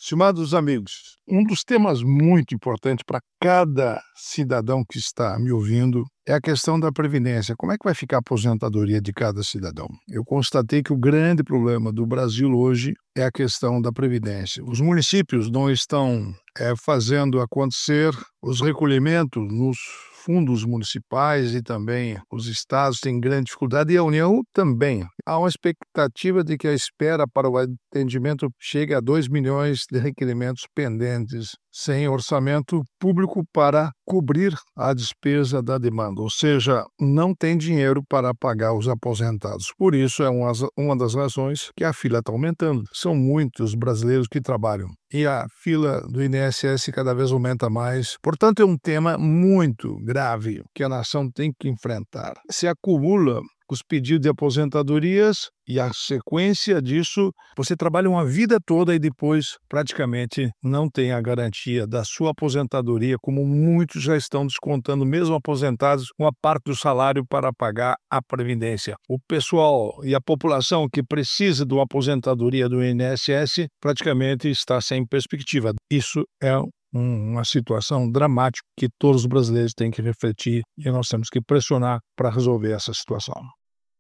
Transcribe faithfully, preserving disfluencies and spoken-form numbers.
Estimados amigos, um dos temas muito importantes para cada cidadão que está me ouvindo é a questão da previdência. Como é que vai ficar a aposentadoria de cada cidadão? Eu constatei que o grande problema do Brasil hoje é a questão da previdência. Os municípios não estão é, fazendo acontecer os recolhimentos nos fundos municipais e também os estados têm grande dificuldade e a União também. Há uma expectativa de que a espera para o atendimento chegue a dois milhões de requerimentos pendentes sem orçamento público para cobrir a despesa da demanda, ou seja, não tem dinheiro para pagar os aposentados. Por isso é uma, uma das razões que a fila está aumentando. São muitos brasileiros que trabalham e a fila do I N S S cada vez aumenta mais. Portanto, é um tema muito grave que a nação tem que enfrentar. Se acumula os pedidos de aposentadorias e a sequência disso, você trabalha uma vida toda e depois praticamente não tem a garantia da sua aposentadoria, como muitos já estão descontando, mesmo aposentados, uma parte do salário para pagar a previdência. O pessoal e a população que precisa de uma aposentadoria do I N S S praticamente está sem perspectiva. Isso é uma situação dramática que todos os brasileiros têm que refletir e nós temos que pressionar para resolver essa situação.